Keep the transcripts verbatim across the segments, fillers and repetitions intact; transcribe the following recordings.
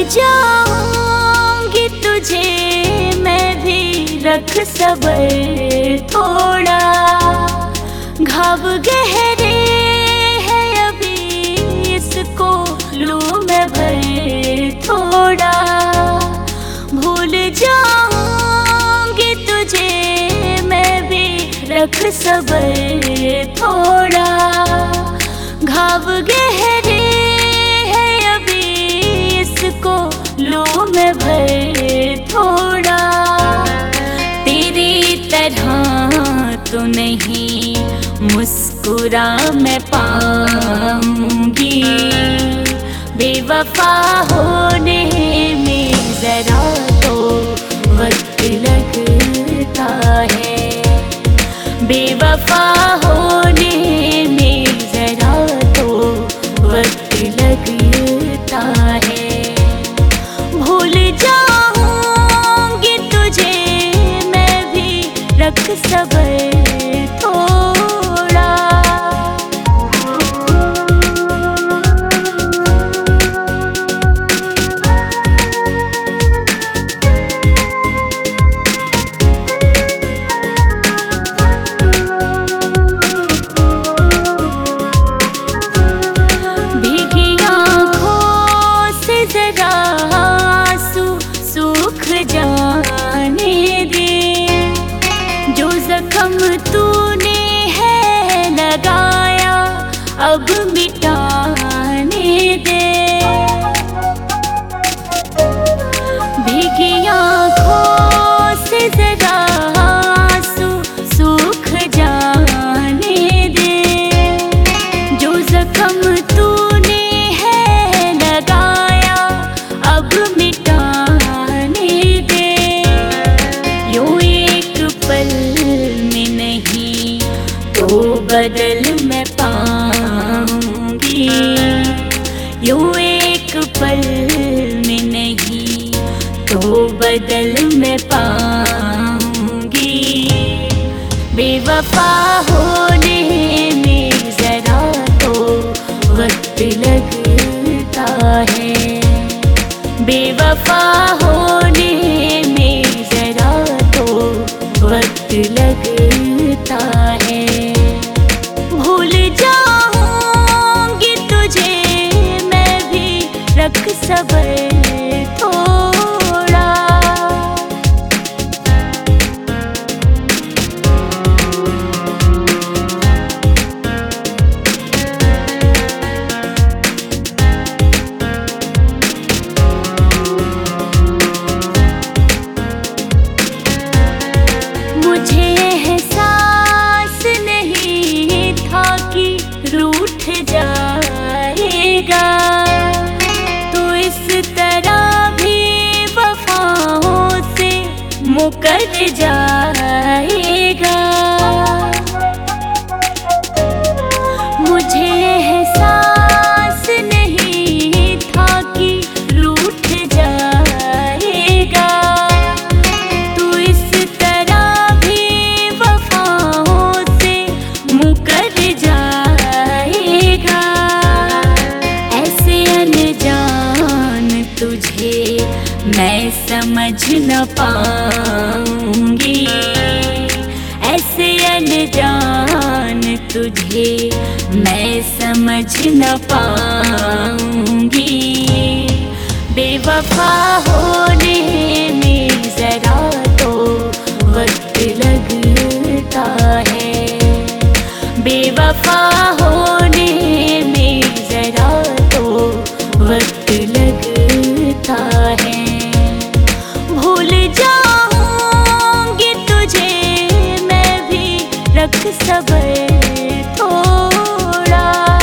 जाऊंगी तुझे मैं भी, रख सब्र थोड़ा। घाव गहरे हैं अभी, इसको लूं मैं भर थोड़ा। भूल जाऊंगी तुझे मैं भी, रख सब्र थोड़ा। घाव गहरे हैं अभी, इसको लूं मैं भर थोड़ा। तेरी तरह तो नहीं मुस्कुरा मैं पाऊंगी, बेवफा होने में जरा तो वक्त लगता है। बेवफा होने में जरा तो वक्त लगता है। भूल जाऊंगी तुझे मैं भी, रख सब्र थोड़ा। जाने दे जो जख्म तूने है लगाया, अब मिटाने दे। भीगी आँखों से जरा आंसू सूख जाने दे। जो जख्म तूने है लगाया, अब मिटाने दे। यूं एक पल में नहीं तो बदल मैं पाऊंगी, यूं एक पल में नहीं तो बदल मैं पाऊंगी। बेवफा होने में जरा तो वक्त लगता है। बेवफा होने में जरा तो वक्त लगता है। भूल जाऊंगी तुझे मैं भी, रख सब्र थोड़ा। मुझे एहसास नहीं था कि रूठ जाएगा, तो इस तरह भी वफाओं से मुकर जाएगा। मुझे एहसास नहीं था कि रूठ जाएगा, तो इस तरह भी वफाओं से मुकर जाएगा। ऐसे अनजान तुझे मैं समझ न पाऊंगी, ऐसे अनजान तुझे मैं समझ न पाऊंगी। बेवफा होने में जरा तो वक्त लगता है। बेवफा होने में जरा तो वक्त लगता है। भूल जाऊंगी तुझे मैं भी, रख सब्र थोड़ा।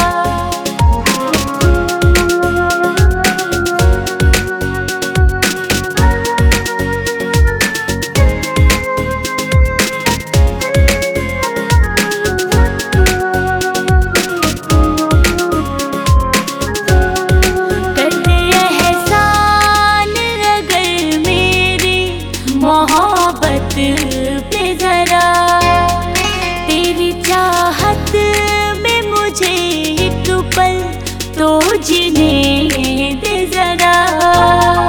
मोहब्बत पे जरा, तेरी चाहत में मुझे एक पल तो जीने दे जरा।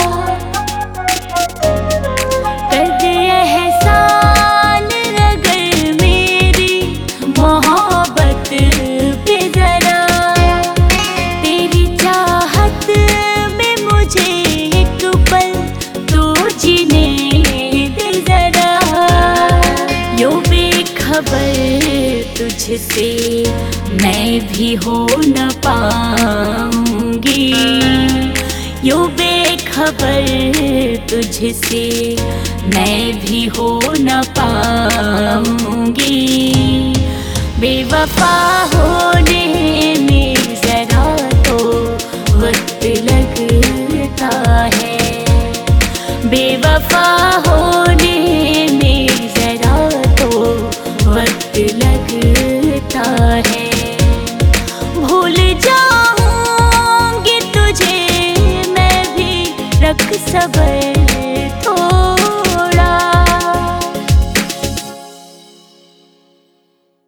तुझसे मैं भी हो न पाऊंगी, यूं बेखबर तुझसे मैं भी हो न पाऊंगी। बेवफा होने में जरा तो वक्त लगता है, बेवफा होने में जरा तो वक्त लगता है। भूल जाऊंगी तुझे मैं भी, रख सबर थोड़ा।